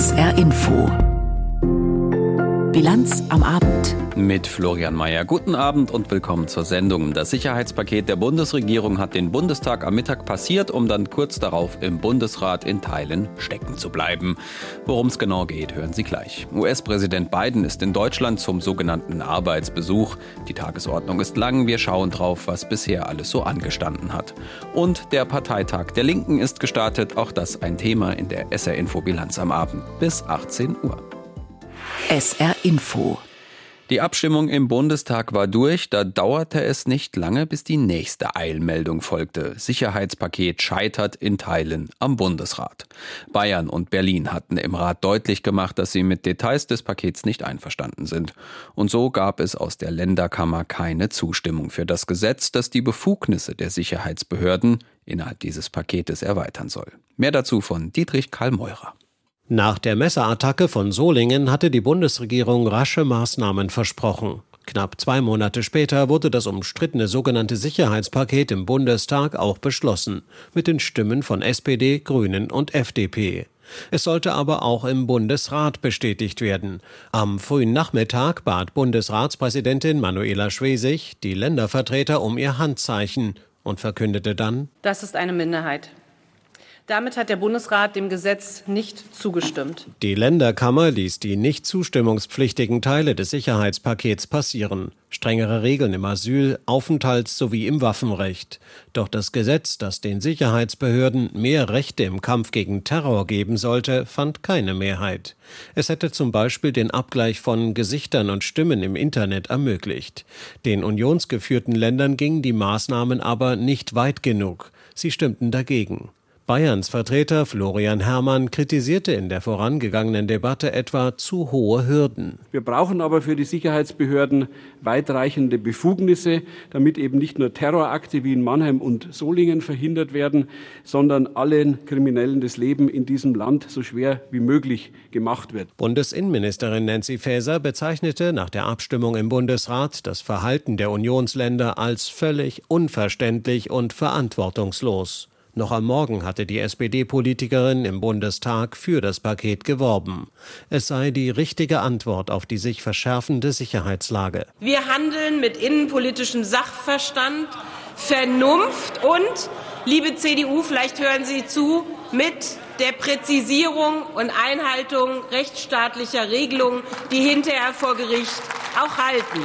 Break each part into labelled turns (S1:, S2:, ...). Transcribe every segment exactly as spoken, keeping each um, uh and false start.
S1: S R Info. Bilanz am Abend.
S2: Mit Florian Mayer. Guten Abend und willkommen zur Sendung. Das Sicherheitspaket der Bundesregierung hat den Bundestag am Mittag passiert, um dann kurz darauf im Bundesrat in Teilen stecken zu bleiben. Worum es genau geht, hören Sie gleich. U S-Präsident Biden ist in Deutschland zum sogenannten Arbeitsbesuch. Die Tagesordnung ist lang. Wir schauen drauf, was bisher alles so angestanden hat. Und der Parteitag der Linken ist gestartet. Auch das ein Thema in der S R-Info Bilanz am Abend bis achtzehn Uhr.
S1: S R Info.
S2: Die Abstimmung im Bundestag war durch, da dauerte es nicht lange, bis die nächste Eilmeldung folgte. Sicherheitspaket scheitert in Teilen am Bundesrat. Bayern und Berlin hatten im Rat deutlich gemacht, dass sie mit Details des Pakets nicht einverstanden sind. Und so gab es aus der Länderkammer keine Zustimmung für das Gesetz, das die Befugnisse der Sicherheitsbehörden innerhalb dieses Paketes erweitern soll. Mehr dazu von Dietrich Karl-Meurer.
S3: Nach der Messerattacke von Solingen hatte die Bundesregierung rasche Maßnahmen versprochen. Knapp zwei Monate später wurde das umstrittene sogenannte Sicherheitspaket im Bundestag auch beschlossen, mit den Stimmen von S P D, Grünen und F D P. Es sollte aber auch im Bundesrat bestätigt werden. Am frühen Nachmittag bat Bundesratspräsidentin Manuela Schwesig die Ländervertreter um ihr Handzeichen und verkündete dann:
S4: Das ist eine Minderheit. Damit hat der Bundesrat dem Gesetz nicht zugestimmt.
S3: Die Länderkammer ließ die nicht zustimmungspflichtigen Teile des Sicherheitspakets passieren. Strengere Regeln im Asyl-, Aufenthalts- sowie im Waffenrecht. Doch das Gesetz, das den Sicherheitsbehörden mehr Rechte im Kampf gegen Terror geben sollte, fand keine Mehrheit. Es hätte zum Beispiel den Abgleich von Gesichtern und Stimmen im Internet ermöglicht. Den unionsgeführten Ländern gingen die Maßnahmen aber nicht weit genug. Sie stimmten dagegen. Bayerns Vertreter Florian Herrmann kritisierte in der vorangegangenen Debatte etwa zu hohe Hürden.
S5: Wir brauchen aber für die Sicherheitsbehörden weitreichende Befugnisse, damit eben nicht nur Terrorakte wie in Mannheim und Solingen verhindert werden, sondern allen Kriminellen das Leben in diesem Land so schwer wie möglich gemacht wird.
S3: Bundesinnenministerin Nancy Faeser bezeichnete nach der Abstimmung im Bundesrat das Verhalten der Unionsländer als völlig unverständlich und verantwortungslos. Noch am Morgen hatte die S P D-Politikerin im Bundestag für das Paket geworben. Es sei die richtige Antwort auf die sich verschärfende Sicherheitslage.
S4: Wir handeln mit innenpolitischem Sachverstand, Vernunft und, liebe C D U, vielleicht hören Sie zu, mit der Präzisierung und Einhaltung rechtsstaatlicher Regelungen, die hinterher vor Gericht auch halten.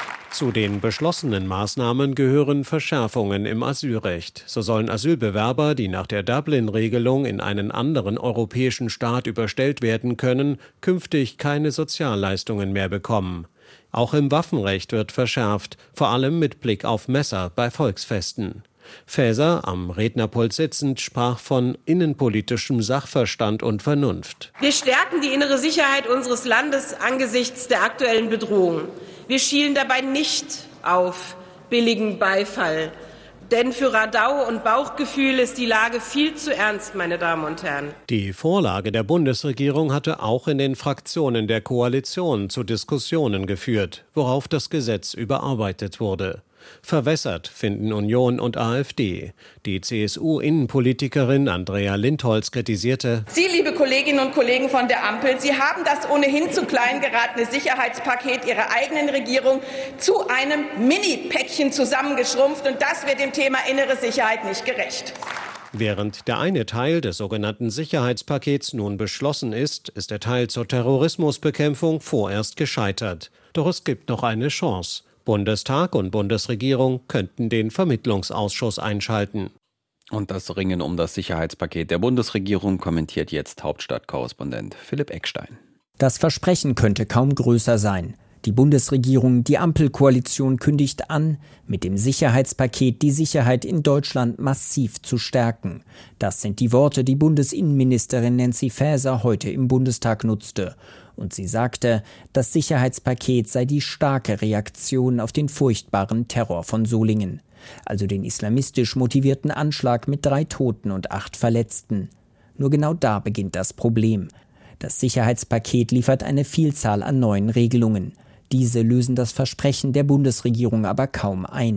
S3: Zu den beschlossenen Maßnahmen gehören Verschärfungen im Asylrecht. So sollen Asylbewerber, die nach der Dublin-Regelung in einen anderen europäischen Staat überstellt werden können, künftig keine Sozialleistungen mehr bekommen. Auch im Waffenrecht wird verschärft, vor allem mit Blick auf Messer bei Volksfesten. Faeser, am Rednerpult sitzend, sprach von innenpolitischem Sachverstand und Vernunft.
S4: Wir stärken die innere Sicherheit unseres Landes angesichts der aktuellen Bedrohung. Wir schielen dabei nicht auf billigen Beifall. Denn für Radau und Bauchgefühl ist die Lage viel zu ernst, meine Damen und Herren.
S3: Die Vorlage der Bundesregierung hatte auch in den Fraktionen der Koalition zu Diskussionen geführt, worauf das Gesetz überarbeitet wurde. Verwässert finden Union und AfD. Die C S U-Innenpolitikerin Andrea Lindholz kritisierte:
S6: Sie, liebe Kolleginnen und Kollegen von der Ampel, Sie haben das ohnehin zu klein geratene Sicherheitspaket Ihrer eigenen Regierung zu einem Mini-Päckchen zusammengeschrumpft, und das wird dem Thema innere Sicherheit nicht gerecht.
S3: Während der eine Teil des sogenannten Sicherheitspakets nun beschlossen ist, ist der Teil zur Terrorismusbekämpfung vorerst gescheitert. Doch es gibt noch eine Chance. Bundestag und Bundesregierung könnten den Vermittlungsausschuss einschalten.
S2: Und das Ringen um das Sicherheitspaket der Bundesregierung kommentiert jetzt Hauptstadtkorrespondent Philipp Eckstein.
S7: Das Versprechen könnte kaum größer sein. Die Bundesregierung, die Ampelkoalition kündigt an, mit dem Sicherheitspaket die Sicherheit in Deutschland massiv zu stärken. Das sind die Worte, die Bundesinnenministerin Nancy Faeser heute im Bundestag nutzte. Und sie sagte, das Sicherheitspaket sei die starke Reaktion auf den furchtbaren Terror von Solingen. Also den islamistisch motivierten Anschlag mit drei Toten und acht Verletzten. Nur genau da beginnt das Problem. Das Sicherheitspaket liefert eine Vielzahl an neuen Regelungen. Diese lösen das Versprechen der Bundesregierung aber kaum ein.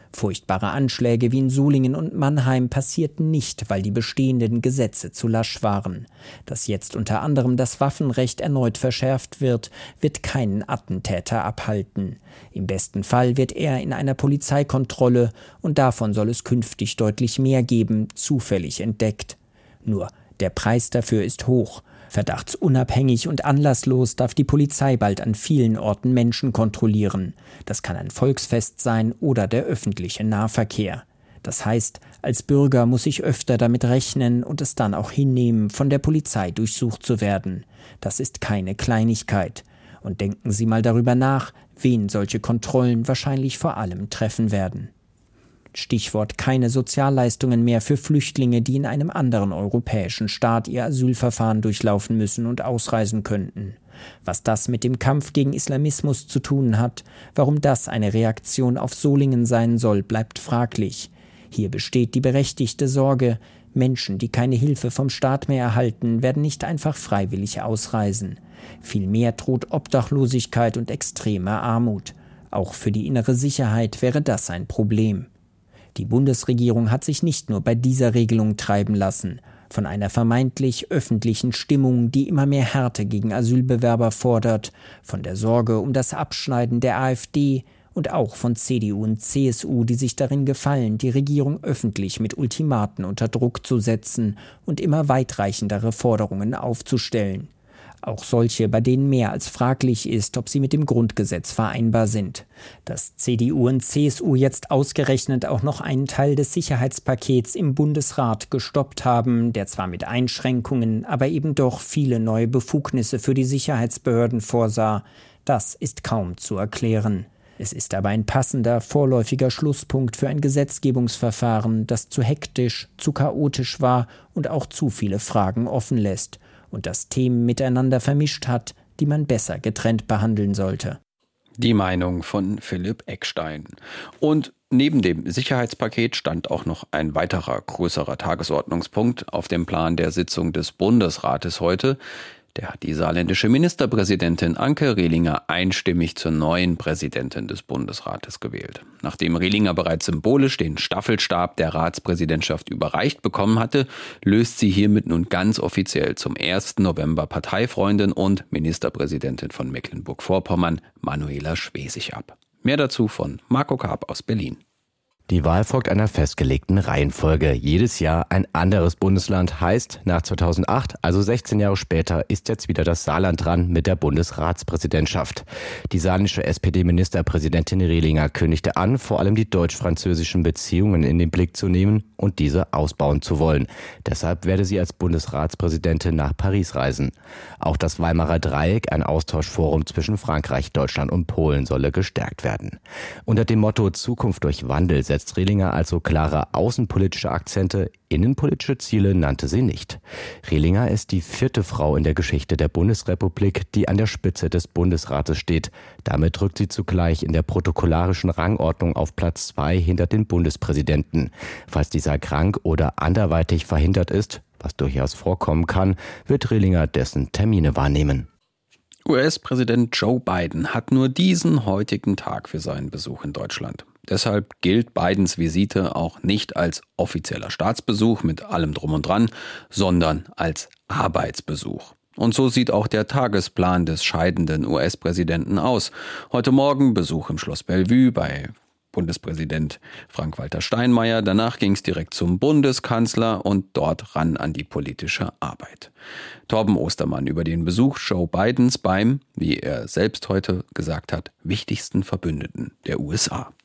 S7: Furchtbare Anschläge wie in Solingen und Mannheim passierten nicht, weil die bestehenden Gesetze zu lasch waren. Dass jetzt unter anderem das Waffenrecht erneut verschärft wird, wird keinen Attentäter abhalten. Im besten Fall wird er in einer Polizeikontrolle, und davon soll es künftig deutlich mehr geben, zufällig entdeckt. Nur, der Preis dafür ist hoch. Verdachtsunabhängig und anlasslos darf die Polizei bald an vielen Orten Menschen kontrollieren. Das kann ein Volksfest sein oder der öffentliche Nahverkehr. Das heißt, als Bürger muss ich öfter damit rechnen und es dann auch hinnehmen, von der Polizei durchsucht zu werden. Das ist keine Kleinigkeit. Und denken Sie mal darüber nach, wen solche Kontrollen wahrscheinlich vor allem treffen werden. Stichwort keine Sozialleistungen mehr für Flüchtlinge, die in einem anderen europäischen Staat ihr Asylverfahren durchlaufen müssen und ausreisen könnten. Was das mit dem Kampf gegen Islamismus zu tun hat, warum das eine Reaktion auf Solingen sein soll, bleibt fraglich. Hier besteht die berechtigte Sorge, Menschen, die keine Hilfe vom Staat mehr erhalten, werden nicht einfach freiwillig ausreisen. Vielmehr droht Obdachlosigkeit und extreme Armut. Auch für die innere Sicherheit wäre das ein Problem. Die Bundesregierung hat sich nicht nur bei dieser Regelung treiben lassen. Von einer vermeintlich öffentlichen Stimmung, die immer mehr Härte gegen Asylbewerber fordert, von der Sorge um das Abschneiden der AfD und auch von C D U und C S U, die sich darin gefallen, die Regierung öffentlich mit Ultimaten unter Druck zu setzen und immer weitreichendere Forderungen aufzustellen. Auch solche, bei denen mehr als fraglich ist, ob sie mit dem Grundgesetz vereinbar sind. Dass C D U und C S U jetzt ausgerechnet auch noch einen Teil des Sicherheitspakets im Bundesrat gestoppt haben, der zwar mit Einschränkungen, aber eben doch viele neue Befugnisse für die Sicherheitsbehörden vorsah, das ist kaum zu erklären. Es ist aber ein passender, vorläufiger Schlusspunkt für ein Gesetzgebungsverfahren, das zu hektisch, zu chaotisch war und auch zu viele Fragen offen lässt und das Themen miteinander vermischt hat, die man besser getrennt behandeln sollte.
S2: Die Meinung von Philipp Eckstein. Und neben dem Sicherheitspaket stand auch noch ein weiterer größerer Tagesordnungspunkt auf dem Plan der Sitzung des Bundesrates heute. Der hat die saarländische Ministerpräsidentin Anke Rehlinger einstimmig zur neuen Präsidentin des Bundesrates gewählt. Nachdem Rehlinger bereits symbolisch den Staffelstab der Ratspräsidentschaft überreicht bekommen hatte, löst sie hiermit nun ganz offiziell zum ersten November Parteifreundin und Ministerpräsidentin von Mecklenburg-Vorpommern, Manuela Schwesig, ab. Mehr dazu von Marco Karp aus Berlin.
S8: Die Wahl folgt einer festgelegten Reihenfolge. Jedes Jahr ein anderes Bundesland, heißt, nach zweitausendacht, also sechzehn Jahre später, ist jetzt wieder das Saarland dran mit der Bundesratspräsidentschaft. Die saarländische S P D-Ministerpräsidentin Rehlinger kündigte an, vor allem die deutsch-französischen Beziehungen in den Blick zu nehmen und diese ausbauen zu wollen. Deshalb werde sie als Bundesratspräsidentin nach Paris reisen. Auch das Weimarer Dreieck, ein Austauschforum zwischen Frankreich, Deutschland und Polen, solle gestärkt werden. Unter dem Motto Zukunft durch Wandel setzt Rehlinger also klare außenpolitische Akzente, innenpolitische Ziele nannte sie nicht. Rehlinger ist die vierte Frau in der Geschichte der Bundesrepublik, die an der Spitze des Bundesrates steht. Damit rückt sie zugleich in der protokollarischen Rangordnung auf Platz zwei hinter den Bundespräsidenten. Falls dieser krank oder anderweitig verhindert ist, was durchaus vorkommen kann, wird Rehlinger dessen Termine wahrnehmen.
S2: U S-Präsident Joe Biden hat nur diesen heutigen Tag für seinen Besuch in Deutschland. Deshalb gilt Bidens Visite auch nicht als offizieller Staatsbesuch mit allem Drum und Dran, sondern als Arbeitsbesuch. Und so sieht auch der Tagesplan des scheidenden U S-Präsidenten aus. Heute Morgen Besuch im Schloss Bellevue bei Bundespräsident Frank-Walter Steinmeier. Danach ging es direkt zum Bundeskanzler und dort ran an die politische Arbeit. Torben Ostermann über den Besuch Joe Bidens beim, wie er selbst heute gesagt hat, wichtigsten Verbündeten der U S A.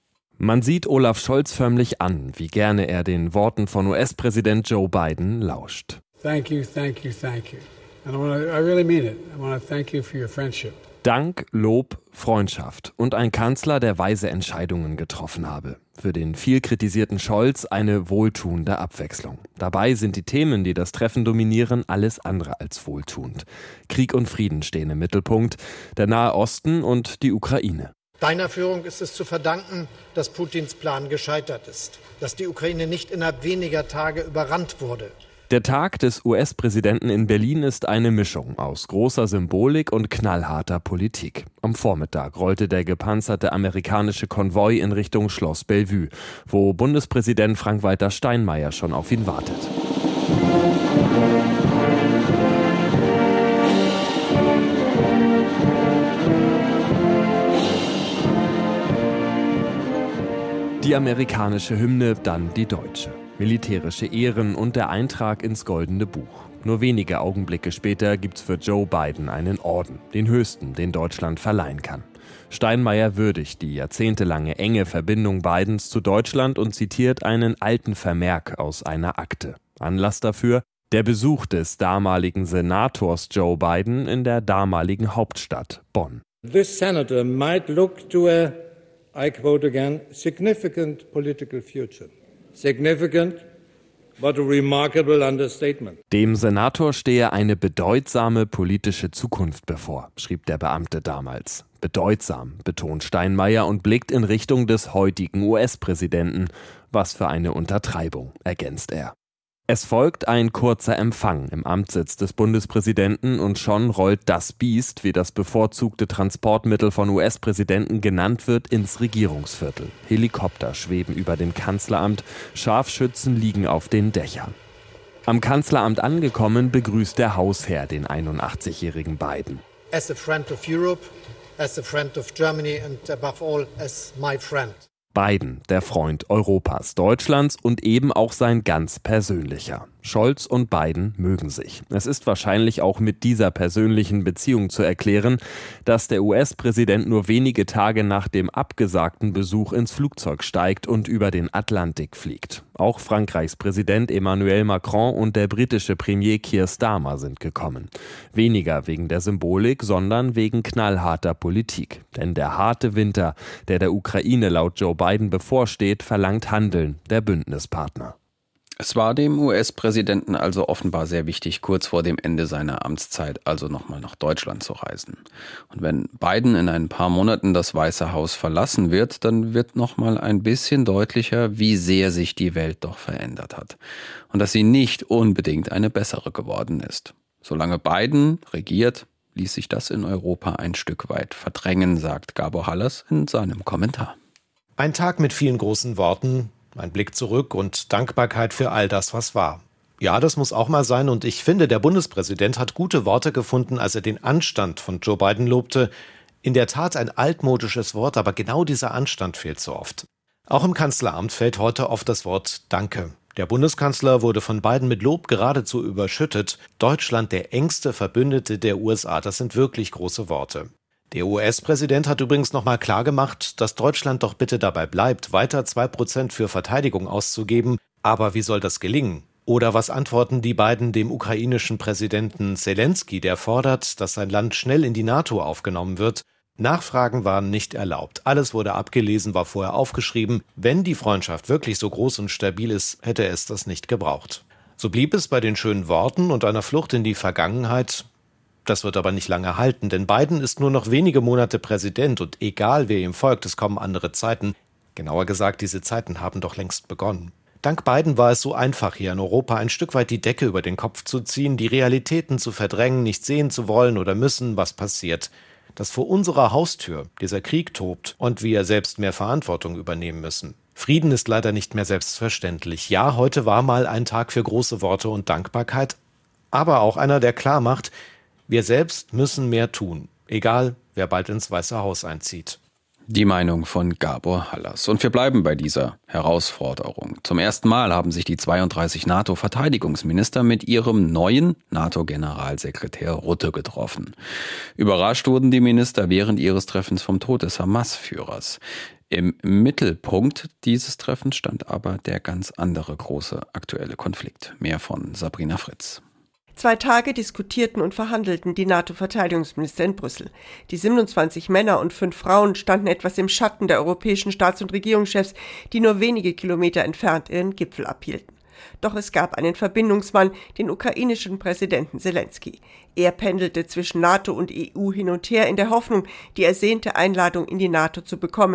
S9: Man sieht Olaf Scholz förmlich an, wie gerne er den Worten von U S-Präsident Joe Biden lauscht.
S10: Thank you, thank you, thank you. And I want to, I really mean it. I want to thank you for your friendship.
S9: Dank, Lob, Freundschaft und ein Kanzler, der weise Entscheidungen getroffen habe. Für den viel kritisierten Scholz eine wohltuende Abwechslung. Dabei sind die Themen, die das Treffen dominieren, alles andere als wohltuend. Krieg und Frieden stehen im Mittelpunkt, der Nahe Osten und die Ukraine.
S11: Deiner Führung ist es zu verdanken, dass Putins Plan gescheitert ist, dass die Ukraine nicht innerhalb weniger Tage überrannt wurde,
S9: Der Tag des U S-Präsidenten in Berlin ist eine Mischung aus großer Symbolik und knallharter Politik. Am Vormittag rollte der gepanzerte amerikanische Konvoi in Richtung Schloss Bellevue, wo Bundespräsident Frank-Walter Steinmeier schon auf ihn wartet. Die amerikanische Hymne, dann die deutsche. Militärische Ehren und der Eintrag ins Goldene Buch. Nur wenige Augenblicke später gibt's für Joe Biden einen Orden, den höchsten, den Deutschland verleihen kann. Steinmeier würdigt die jahrzehntelange enge Verbindung Bidens zu Deutschland und zitiert einen alten Vermerk aus einer Akte. Anlass dafür: der Besuch des damaligen Senators Joe Biden in der damaligen Hauptstadt Bonn.
S11: This senator might look to a, I quote again, significant political future. Significant, but a remarkable understatement.
S9: Dem Senator stehe eine bedeutsame politische Zukunft bevor, schrieb der Beamte damals. Bedeutsam, betont Steinmeier und blickt in Richtung des heutigen U S-Präsidenten. Was für eine Untertreibung, ergänzt er. Es folgt ein kurzer Empfang im Amtssitz des Bundespräsidenten und schon rollt das Biest, wie das bevorzugte Transportmittel von U S-Präsidenten genannt wird, ins Regierungsviertel. Helikopter schweben über dem Kanzleramt, Scharfschützen liegen auf den Dächern. Am Kanzleramt angekommen, begrüßt der Hausherr den einundachtzigjährigen Biden.
S11: As a friend of Europe, as a friend of Germany and above all as my friend.
S9: Biden, der Freund Europas, Deutschlands und eben auch sein ganz persönlicher. Scholz und Biden mögen sich. Es ist wahrscheinlich auch mit dieser persönlichen Beziehung zu erklären, dass der U S-Präsident nur wenige Tage nach dem abgesagten Besuch ins Flugzeug steigt und über den Atlantik fliegt. Auch Frankreichs Präsident Emmanuel Macron und der britische Premier Keir Starmer sind gekommen. Weniger wegen der Symbolik, sondern wegen knallharter Politik. Denn der harte Winter, der der Ukraine laut Joe Biden bevorsteht, verlangt Handeln der Bündnispartner.
S2: Es war dem U S-Präsidenten also offenbar sehr wichtig, kurz vor dem Ende seiner Amtszeit also nochmal nach Deutschland zu reisen. Und wenn Biden in ein paar Monaten das Weiße Haus verlassen wird, dann wird nochmal ein bisschen deutlicher, wie sehr sich die Welt doch verändert hat. Und dass sie nicht unbedingt eine bessere geworden ist. Solange Biden regiert, ließ sich das in Europa ein Stück weit verdrängen, sagt Gabor Hallas in seinem Kommentar.
S3: Ein Tag mit vielen großen Worten, ein Blick zurück und Dankbarkeit für all das, was war. Ja, das muss auch mal sein und ich finde, der Bundespräsident hat gute Worte gefunden, als er den Anstand von Joe Biden lobte. In der Tat ein altmodisches Wort, aber genau dieser Anstand fehlt so oft. Auch im Kanzleramt fällt heute oft das Wort Danke. Der Bundeskanzler wurde von Biden mit Lob geradezu überschüttet. Deutschland der engste Verbündete der U S A, das sind wirklich große Worte. Der U S-Präsident hat übrigens nochmal klargemacht, dass Deutschland doch bitte dabei bleibt, weiter zwei Prozent für Verteidigung auszugeben. Aber wie soll das gelingen? Oder was antworten die beiden dem ukrainischen Präsidenten Zelensky, der fordert, dass sein Land schnell in die NATO aufgenommen wird? Nachfragen waren nicht erlaubt. Alles wurde abgelesen, war vorher aufgeschrieben. Wenn die Freundschaft wirklich so groß und stabil ist, hätte es das nicht gebraucht. So blieb es bei den schönen Worten und einer Flucht in die Vergangenheit. Das wird aber nicht lange halten, denn Biden ist nur noch wenige Monate Präsident und egal wer ihm folgt, es kommen andere Zeiten. Genauer gesagt, diese Zeiten haben doch längst begonnen. Dank Biden war es so einfach, hier in Europa ein Stück weit die Decke über den Kopf zu ziehen, die Realitäten zu verdrängen, nicht sehen zu wollen oder müssen, was passiert. Dass vor unserer Haustür dieser Krieg tobt und wir selbst mehr Verantwortung übernehmen müssen. Frieden ist leider nicht mehr selbstverständlich. Ja, heute war mal ein Tag für große Worte und Dankbarkeit, aber auch einer, der klar macht, wir selbst müssen mehr tun, egal wer bald ins Weiße Haus einzieht.
S2: Die Meinung von Gabor Hallas. Und wir bleiben bei dieser Herausforderung. Zum ersten Mal haben sich die zweiunddreißig NATO-Verteidigungsminister mit ihrem neuen NATO-Generalsekretär Rutte getroffen. Überrascht wurden die Minister während ihres Treffens vom Tod des Hamas-Führers. Im Mittelpunkt dieses Treffens stand aber der ganz andere große aktuelle Konflikt. Mehr von Sabrina Fritz.
S12: Zwei Tage diskutierten und verhandelten die NATO-Verteidigungsminister in Brüssel. Die siebenundzwanzig Männer und fünf Frauen standen etwas im Schatten der europäischen Staats- und Regierungschefs, die nur wenige Kilometer entfernt ihren Gipfel abhielten. Doch es gab einen Verbindungsmann, den ukrainischen Präsidenten Zelensky. Er pendelte zwischen NATO und E U hin und her in der Hoffnung, die ersehnte Einladung in die NATO zu bekommen.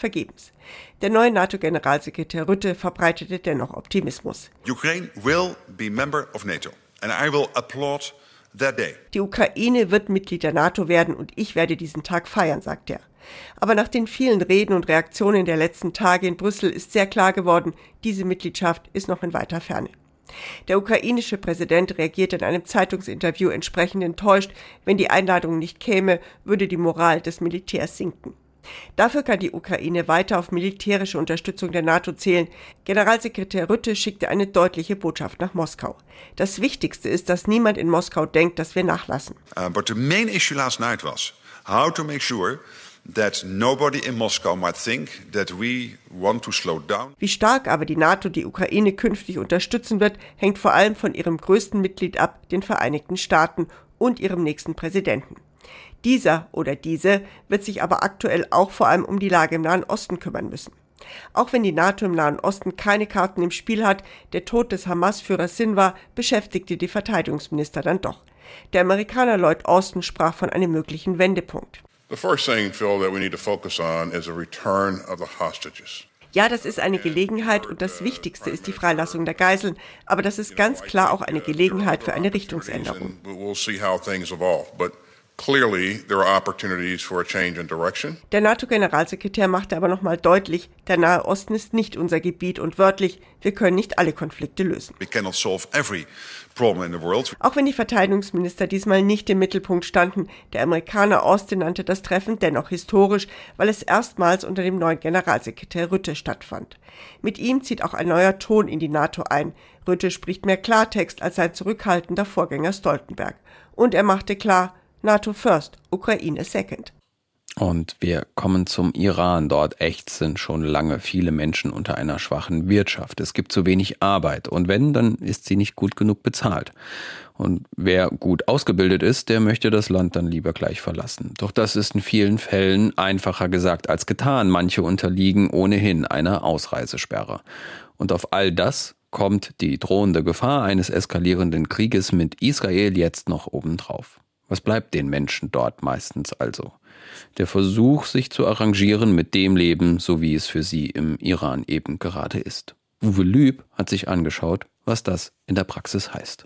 S12: vergebens. Der neue NATO-Generalsekretär Rutte verbreitete dennoch Optimismus.
S13: Ukraine will be member of NATO and I will applaud that day.
S12: Die Ukraine wird Mitglied der NATO werden und ich werde diesen Tag feiern, sagt er. Aber nach den vielen Reden und Reaktionen der letzten Tage in Brüssel ist sehr klar geworden, diese Mitgliedschaft ist noch in weiter Ferne. Der ukrainische Präsident reagiert in einem Zeitungsinterview entsprechend enttäuscht, wenn die Einladung nicht käme, würde die Moral des Militärs sinken. Dafür kann die Ukraine weiter auf militärische Unterstützung der NATO zählen. Generalsekretär Rutte schickte eine deutliche Botschaft nach Moskau. Das Wichtigste ist, dass niemand in Moskau denkt, dass wir nachlassen.
S13: Uh, but the main issue last night was how to make sure that nobody in Moscow might think that we want to slow down.
S12: Wie stark aber die NATO die Ukraine künftig unterstützen wird, hängt vor allem von ihrem größten Mitglied ab, den Vereinigten Staaten und ihrem nächsten Präsidenten. Dieser oder diese wird sich aber aktuell auch vor allem um die Lage im Nahen Osten kümmern müssen. Auch wenn die NATO im Nahen Osten keine Karten im Spiel hat, der Tod des Hamas-Führers Sinwar beschäftigte die Verteidigungsminister dann doch. Der Amerikaner Lloyd Austin sprach von einem möglichen Wendepunkt.
S14: The first thing, Phil, that we need to focus on is a return of the hostages.
S12: Ja, das ist eine Gelegenheit und das Wichtigste ist die Freilassung der Geiseln. Aber das ist ganz klar auch eine Gelegenheit für eine Richtungsänderung. Der NATO-Generalsekretär machte aber nochmal deutlich, der Nahe Osten ist nicht unser Gebiet und wörtlich, wir können nicht alle Konflikte lösen. Auch wenn die Verteidigungsminister diesmal nicht im Mittelpunkt standen, der Amerikaner Austin nannte das Treffen dennoch historisch, weil es erstmals unter dem neuen Generalsekretär Rutte stattfand. Mit ihm zieht auch ein neuer Ton in die NATO ein. Rutte spricht mehr Klartext als sein zurückhaltender Vorgänger Stoltenberg. Und er machte klar, NATO first, Ukraine second.
S2: Und wir kommen zum Iran. Dort ächzen schon lange viele Menschen unter einer schwachen Wirtschaft. Es gibt zu wenig Arbeit. Und wenn, dann ist sie nicht gut genug bezahlt. Und wer gut ausgebildet ist, der möchte das Land dann lieber gleich verlassen. Doch das ist in vielen Fällen einfacher gesagt als getan. Manche unterliegen ohnehin einer Ausreisesperre. Und auf all das kommt die drohende Gefahr eines eskalierenden Krieges mit Israel jetzt noch obendrauf. Was bleibt den Menschen dort meistens also? Der Versuch, sich zu arrangieren mit dem Leben, so wie es für sie im Iran eben gerade ist. Uwe Lüb hat sich angeschaut, was das in der Praxis heißt.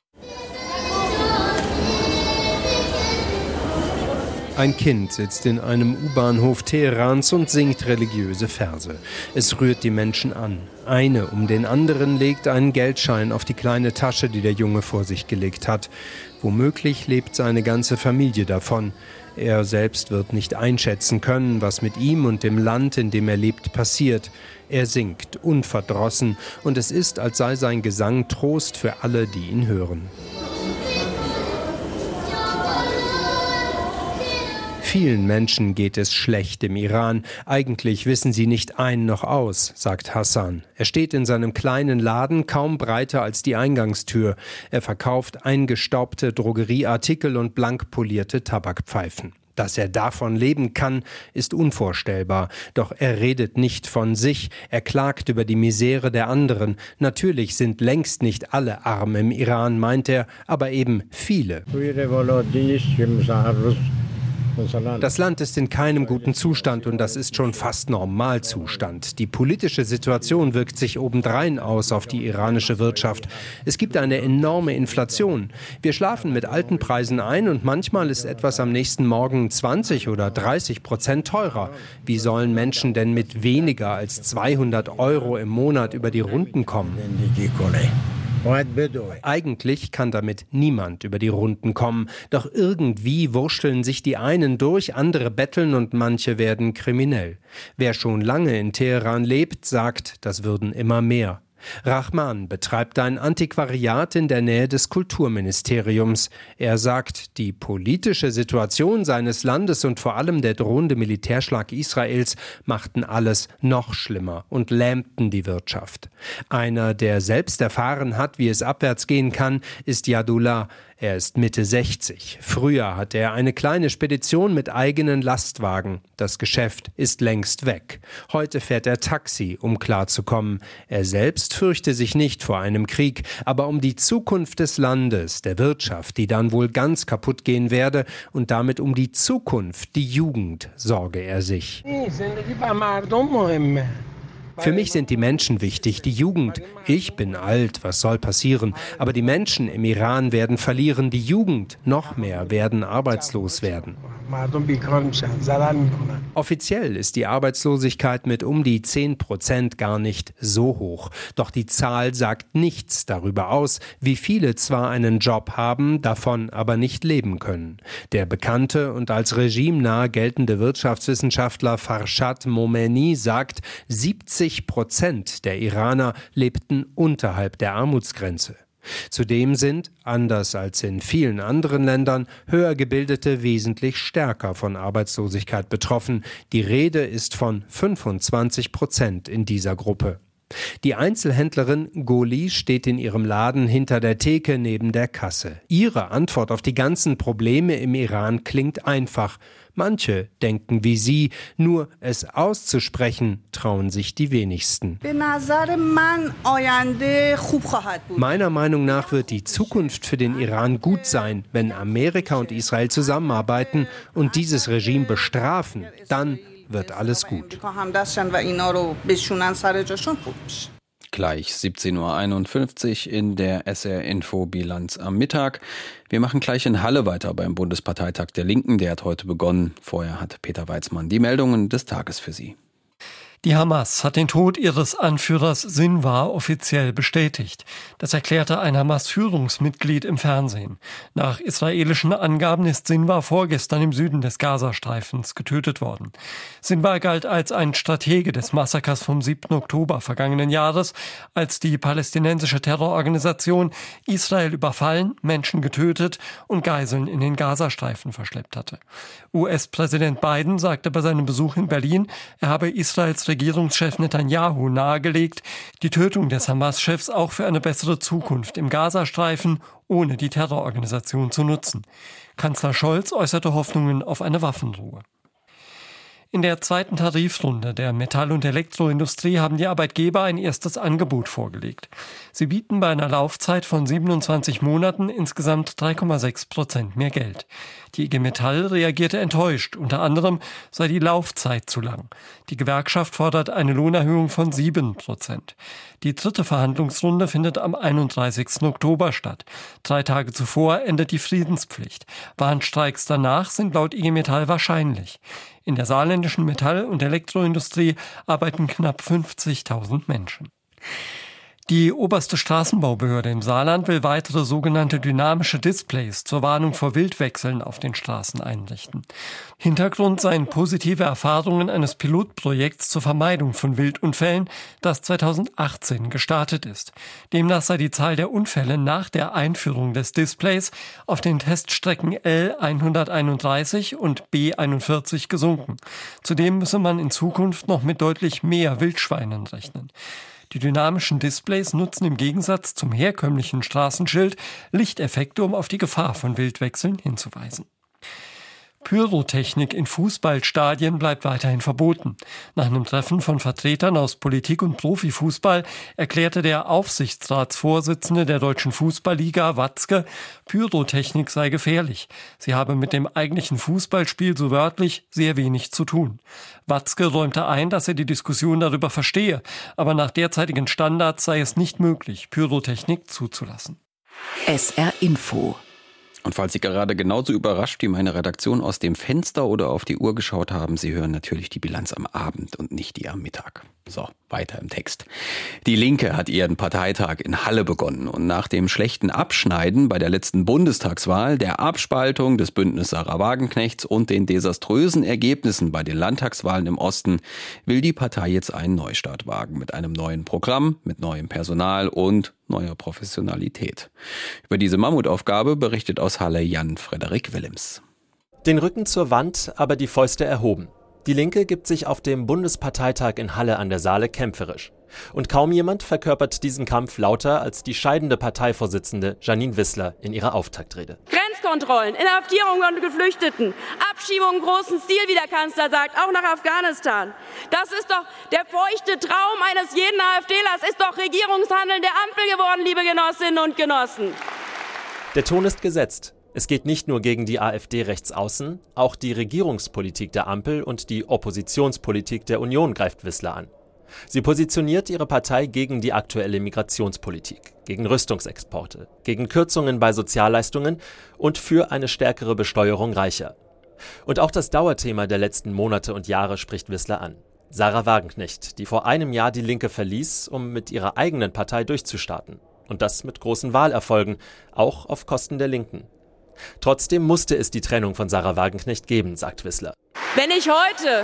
S3: Ein Kind sitzt in einem U-Bahnhof Teherans und singt religiöse Verse. Es rührt die Menschen an. Eine um den anderen legt einen Geldschein auf die kleine Tasche, die der Junge vor sich gelegt hat. Womöglich lebt seine ganze Familie davon. Er selbst wird nicht einschätzen können, was mit ihm und dem Land, in dem er lebt, passiert. Er singt unverdrossen und es ist, als sei sein Gesang Trost für alle, die ihn hören. Vielen Menschen geht es schlecht im Iran. Eigentlich wissen sie nicht ein noch aus, sagt Hassan. Er steht in seinem kleinen Laden, kaum breiter als die Eingangstür. Er verkauft eingestaubte Drogerieartikel und blank polierte Tabakpfeifen. Dass er davon leben kann, ist unvorstellbar. Doch er redet nicht von sich. Er klagt über die Misere der anderen. Natürlich sind längst nicht alle arm im Iran, meint er, aber eben viele. Das Land ist in keinem guten Zustand und das ist schon fast Normalzustand. Die politische Situation wirkt sich obendrein aus auf die iranische Wirtschaft. Es gibt eine enorme Inflation. Wir schlafen mit alten Preisen ein und manchmal ist etwas am nächsten Morgen zwanzig oder dreißig Prozent teurer. Wie sollen Menschen denn mit weniger als zweihundert Euro im Monat über die Runden kommen? Eigentlich kann damit niemand über die Runden kommen, doch irgendwie wurschteln sich die einen durch, andere betteln und manche werden kriminell. Wer schon lange in Teheran lebt, sagt, das würden immer mehr. Rahman betreibt ein Antiquariat in der Nähe des Kulturministeriums. Er sagt, die politische Situation seines Landes und vor allem der drohende Militärschlag Israels machten alles noch schlimmer und lähmten die Wirtschaft. Einer, der selbst erfahren hat, wie es abwärts gehen kann, ist Yadullah. Er ist Mitte sechzig. Früher hatte er eine kleine Spedition mit eigenen Lastwagen. Das Geschäft ist längst weg. Heute fährt er Taxi, um klarzukommen. Er selbst
S15: selbst fürchte sich nicht vor einem Krieg, aber um die Zukunft des Landes, der Wirtschaft, die dann wohl ganz kaputt gehen werde, und damit um die Zukunft, die Jugend, sorge er sich. Für mich sind die Menschen wichtig, die Jugend. Ich bin alt, was soll passieren? Aber die Menschen im Iran werden verlieren, die Jugend noch mehr werden arbeitslos werden. Offiziell ist die Arbeitslosigkeit mit um die zehn Prozent gar nicht so hoch. Doch die Zahl sagt nichts darüber aus, wie viele zwar einen Job haben, davon aber nicht leben können. Der bekannte und als regimenah geltende Wirtschaftswissenschaftler Farshad Momeni sagt, siebzig Prozent der Iraner lebten unterhalb der Armutsgrenze. Zudem sind, anders als in vielen anderen Ländern, Höhergebildete wesentlich stärker von Arbeitslosigkeit betroffen. Die Rede ist von fünfundzwanzig Prozent in dieser Gruppe. Die Einzelhändlerin Goli steht in ihrem Laden hinter der Theke neben der Kasse. Ihre Antwort auf die ganzen Probleme im Iran klingt einfach. Manche denken wie sie, nur es auszusprechen trauen sich die wenigsten. Meiner Meinung nach wird die Zukunft für den Iran gut sein, wenn Amerika und Israel zusammenarbeiten und dieses Regime bestrafen, dann wird alles gut.
S2: Gleich siebzehn Uhr einundfünfzig in der S R Info Bilanz am Mittag. Wir machen gleich in Halle weiter beim Bundesparteitag der Linken. Der hat heute begonnen. Vorher hat Peter Weizmann die Meldungen des Tages für Sie.
S16: Die Hamas hat den Tod ihres Anführers Sinwar offiziell bestätigt. Das erklärte ein Hamas-Führungsmitglied im Fernsehen. Nach israelischen Angaben ist Sinwar vorgestern im Süden des Gazastreifens getötet worden. Sinwar galt als ein Stratege des Massakers vom siebten Oktober vergangenen Jahres, als die palästinensische Terrororganisation Israel überfallen, Menschen getötet und Geiseln in den Gazastreifen verschleppt hatte. U S-Präsident Biden sagte bei seinem Besuch in Berlin, er habe Israels Regierungschef Netanyahu nahegelegt, die Tötung des Hamas-Chefs auch für eine bessere Zukunft im Gazastreifen ohne die Terrororganisation zu nutzen. Kanzler Scholz äußerte Hoffnungen auf eine Waffenruhe. In der zweiten Tarifrunde der Metall- und Elektroindustrie haben die Arbeitgeber ein erstes Angebot vorgelegt. Sie bieten bei einer Laufzeit von siebenundzwanzig Monaten insgesamt drei Komma sechs Prozent mehr Geld. Die I G Metall reagierte enttäuscht. Unter anderem sei die Laufzeit zu lang. Die Gewerkschaft fordert eine Lohnerhöhung von sieben Prozent. Die dritte Verhandlungsrunde findet am einunddreißigsten Oktober statt. Drei Tage zuvor endet die Friedenspflicht. Warnstreiks danach sind laut I G Metall wahrscheinlich. In der saarländischen Metall- und Elektroindustrie arbeiten knapp fünfzigtausend Menschen. Die oberste Straßenbaubehörde im Saarland will weitere sogenannte dynamische Displays zur Warnung vor Wildwechseln auf den Straßen einrichten. Hintergrund seien positive Erfahrungen eines Pilotprojekts zur Vermeidung von Wildunfällen, das zweitausendachtzehn gestartet ist. Demnach sei die Zahl der Unfälle nach der Einführung des Displays auf den Teststrecken L hunderteinunddreißig und B einundvierzig gesunken. Zudem müsse man in Zukunft noch mit deutlich mehr Wildschweinen rechnen. Die dynamischen Displays nutzen im Gegensatz zum herkömmlichen Straßenschild Lichteffekte, um auf die Gefahr von Wildwechseln hinzuweisen. Pyrotechnik in Fußballstadien bleibt weiterhin verboten. Nach einem Treffen von Vertretern aus Politik und Profifußball erklärte der Aufsichtsratsvorsitzende der Deutschen Fußballliga, Watzke, Pyrotechnik sei gefährlich. Sie habe mit dem eigentlichen Fußballspiel so wörtlich sehr wenig zu tun. Watzke räumte ein, dass er die Diskussion darüber verstehe, aber nach derzeitigen Standards sei es nicht möglich, Pyrotechnik zuzulassen.
S1: S R Info.
S2: Und falls Sie gerade genauso überrascht wie meine Redaktion aus dem Fenster oder auf die Uhr geschaut haben, Sie hören natürlich die Bilanz am Abend und nicht die am Mittag. So, weiter im Text. Die Linke hat ihren Parteitag in Halle begonnen und nach dem schlechten Abschneiden bei der letzten Bundestagswahl, der Abspaltung des Bündnis Sarah Wagenknechts und den desaströsen Ergebnissen bei den Landtagswahlen im Osten will die Partei jetzt einen Neustart wagen mit einem neuen Programm, mit neuem Personal und neuer Professionalität. Über diese Mammutaufgabe berichtet aus Halle Jan-Frederik Willems.
S17: Den Rücken zur Wand, aber die Fäuste erhoben. Die Linke gibt sich auf dem Bundesparteitag in Halle an der Saale kämpferisch. Und kaum jemand verkörpert diesen Kampf lauter als die scheidende Parteivorsitzende Jeanine Wissler in ihrer Auftaktrede.
S18: Grenzkontrollen, Inhaftierung von Geflüchteten, Abschiebung im großen Stil, wie der Kanzler sagt, auch nach Afghanistan. Das ist doch der feuchte Traum eines jeden AfDlers, ist doch Regierungshandeln der Ampel geworden, liebe Genossinnen und Genossen.
S17: Der Ton ist gesetzt. Es geht nicht nur gegen die AfD rechts außen, auch die Regierungspolitik der Ampel und die Oppositionspolitik der Union greift Wissler an. Sie positioniert ihre Partei gegen die aktuelle Migrationspolitik, gegen Rüstungsexporte, gegen Kürzungen bei Sozialleistungen und für eine stärkere Besteuerung Reicher. Und auch das Dauerthema der letzten Monate und Jahre spricht Wissler an. Sarah Wagenknecht, die vor einem Jahr die Linke verließ, um mit ihrer eigenen Partei durchzustarten. Und das mit großen Wahlerfolgen, auch auf Kosten der Linken. Trotzdem musste es die Trennung von Sarah Wagenknecht geben, sagt Wissler.
S18: Wenn ich heute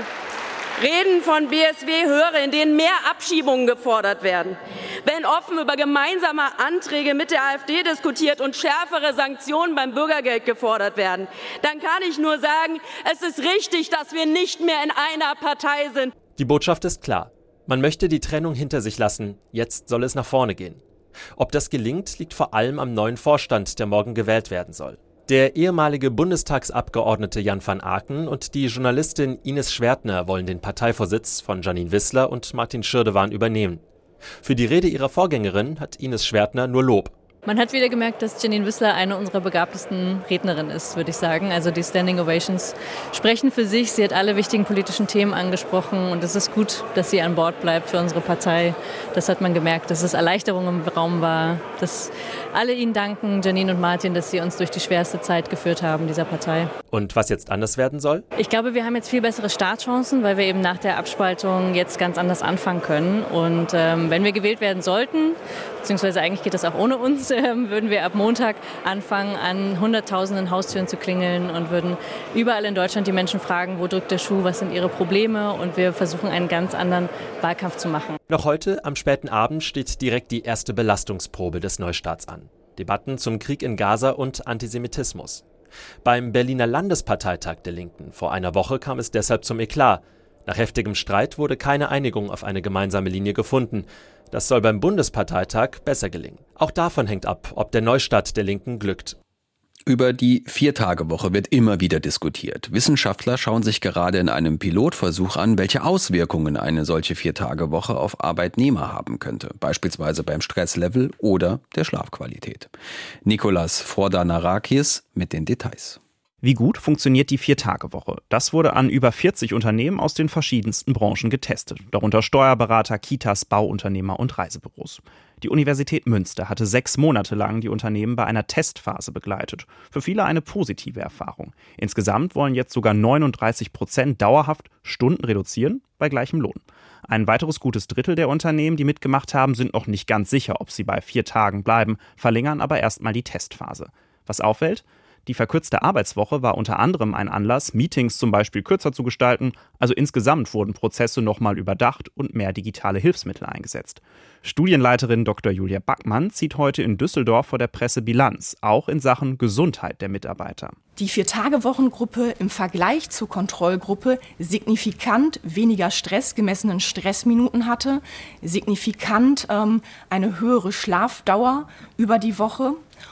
S18: Reden von B S W höre, in denen mehr Abschiebungen gefordert werden, wenn offen über gemeinsame Anträge mit der AfD diskutiert und schärfere Sanktionen beim Bürgergeld gefordert werden, dann kann ich nur sagen, es ist richtig, dass wir nicht mehr in einer Partei sind.
S17: Die Botschaft ist klar. Man möchte die Trennung hinter sich lassen. Jetzt soll es nach vorne gehen. Ob das gelingt, liegt vor allem am neuen Vorstand, der morgen gewählt werden soll. Der ehemalige Bundestagsabgeordnete Jan van Aken und die Journalistin Ines Schwertner wollen den Parteivorsitz von Jeanine Wissler und Martin Schirdewan übernehmen. Für die Rede ihrer Vorgängerin hat Ines Schwertner nur Lob.
S19: Man hat wieder gemerkt, dass Jeanine Wissler eine unserer begabtesten Rednerinnen ist, würde ich sagen. Also die Standing Ovations sprechen für sich. Sie hat alle wichtigen politischen Themen angesprochen und es ist gut, dass sie an Bord bleibt für unsere Partei. Das hat man gemerkt, dass es Erleichterung im Raum war, dass alle ihnen danken, Jeanine und Martin, dass sie uns durch die schwerste Zeit geführt haben, dieser Partei.
S17: Und was jetzt anders werden soll?
S19: Ich glaube, wir haben jetzt viel bessere Startchancen, weil wir eben nach der Abspaltung jetzt ganz anders anfangen können. Und ähm, wenn wir gewählt werden sollten, beziehungsweise eigentlich geht das auch ohne uns, würden wir ab Montag anfangen, an hunderttausenden Haustüren zu klingeln und würden überall in Deutschland die Menschen fragen, wo drückt der Schuh, was sind ihre Probleme, und wir versuchen einen ganz anderen Wahlkampf zu machen.
S17: Noch heute, am späten Abend, steht direkt die erste Belastungsprobe des Neustarts an. Debatten zum Krieg in Gaza und Antisemitismus. Beim Berliner Landesparteitag der Linken vor einer Woche kam es deshalb zum Eklat. Nach heftigem Streit wurde keine Einigung auf eine gemeinsame Linie gefunden. Das soll beim Bundesparteitag besser gelingen. Auch davon hängt ab, ob der Neustart der Linken glückt.
S2: Über die Viertagewoche wird immer wieder diskutiert. Wissenschaftler schauen sich gerade in einem Pilotversuch an, welche Auswirkungen eine solche Viertagewoche auf Arbeitnehmer haben könnte. Beispielsweise beim Stresslevel oder der Schlafqualität. Nikolas Frodanarakis mit den Details.
S20: Wie gut funktioniert die Vier-Tage-Woche? Das wurde an über vierzig Unternehmen aus den verschiedensten Branchen getestet, darunter Steuerberater, Kitas, Bauunternehmer und Reisebüros. Die Universität Münster hatte sechs Monate lang die Unternehmen bei einer Testphase begleitet. Für viele eine positive Erfahrung. Insgesamt wollen jetzt sogar neununddreißig Prozent dauerhaft Stunden reduzieren bei gleichem Lohn. Ein weiteres gutes Drittel der Unternehmen, die mitgemacht haben, sind noch nicht ganz sicher, ob sie bei vier Tagen bleiben, verlängern aber erstmal die Testphase. Was auffällt? Die verkürzte Arbeitswoche war unter anderem ein Anlass, Meetings zum Beispiel kürzer zu gestalten. Also insgesamt wurden Prozesse nochmal überdacht und mehr digitale Hilfsmittel eingesetzt. Studienleiterin Doktor Julia Backmann zieht heute in Düsseldorf vor der Presse Bilanz, auch in Sachen Gesundheit der Mitarbeiter.
S21: Die Vier-Tage-Wochengruppe im Vergleich zur Kontrollgruppe signifikant weniger Stress, gemessenen Stressminuten hatte, signifikant ähm, eine höhere Schlafdauer über die Woche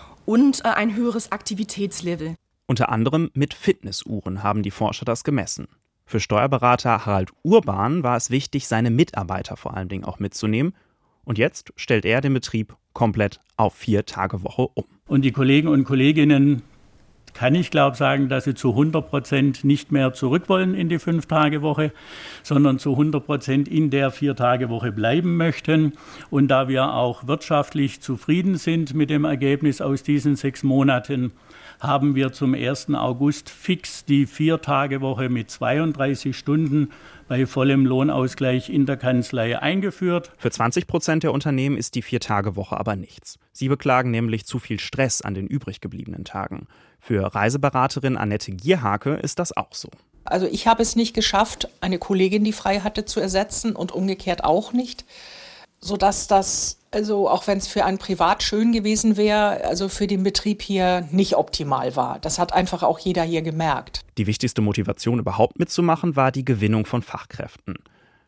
S21: und ein höheres Aktivitätslevel.
S20: Unter anderem mit Fitnessuhren haben die Forscher das gemessen. Für Steuerberater Harald Urban war es wichtig, seine Mitarbeiter vor allen Dingen auch mitzunehmen. Und jetzt stellt er den Betrieb komplett auf Vier-Tage-Woche um.
S22: Und die Kollegen und Kolleginnen, kann ich glaube sagen, dass sie zu hundert Prozent nicht mehr zurück wollen in die Fünf-Tage-Woche, sondern zu hundert Prozent in der Vier-Tage-Woche bleiben möchten. Und da wir auch wirtschaftlich zufrieden sind mit dem Ergebnis aus diesen sechs Monaten, haben wir zum ersten August fix die Vier-Tage-Woche mit zweiunddreißig Stunden bei vollem Lohnausgleich in der Kanzlei eingeführt.
S20: Für zwanzig Prozent der Unternehmen ist die Vier-Tage-Woche aber nichts. Sie beklagen nämlich zu viel Stress an den übrig gebliebenen Tagen. Für Reiseberaterin Annette Gierhake ist das auch so.
S23: Also ich habe es nicht geschafft, eine Kollegin, die frei hatte, zu ersetzen und umgekehrt auch nicht. Sodass das, also auch wenn es für einen privat schön gewesen wäre, also für den Betrieb hier nicht optimal war. Das hat einfach auch jeder hier gemerkt.
S20: Die wichtigste Motivation überhaupt mitzumachen war die Gewinnung von Fachkräften.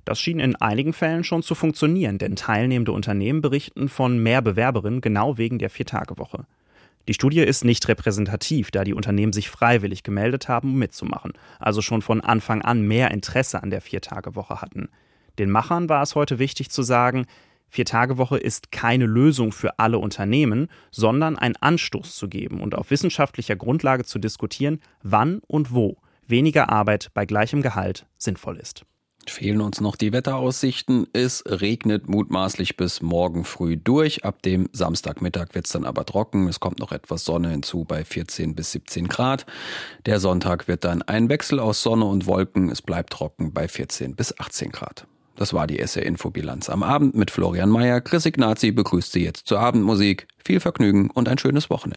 S20: Das schien in einigen Fällen schon zu funktionieren, denn teilnehmende Unternehmen berichten von mehr Bewerberinnen genau wegen der Vier-Tage-Woche. Die Studie ist nicht repräsentativ, da die Unternehmen sich freiwillig gemeldet haben, um mitzumachen, also schon von Anfang an mehr Interesse an der Vier-Tage-Woche hatten. Den Machern war es heute wichtig zu sagen, Vier-Tage-Woche ist keine Lösung für alle Unternehmen, sondern ein Anstoß zu geben und auf wissenschaftlicher Grundlage zu diskutieren, wann und wo weniger Arbeit bei gleichem Gehalt sinnvoll ist.
S2: Fehlen uns noch die Wetteraussichten. Es regnet mutmaßlich bis morgen früh durch. Ab dem Samstagmittag wird es dann aber trocken. Es kommt noch etwas Sonne hinzu bei vierzehn bis siebzehn Grad. Der Sonntag wird dann ein Wechsel aus Sonne und Wolken. Es bleibt trocken bei vierzehn bis achtzehn Grad. Das war die S R-Info-Bilanz am Abend mit Florian Mayer. Chris Ignazi begrüßt Sie jetzt zur Abendmusik. Viel Vergnügen und ein schönes Wochenende.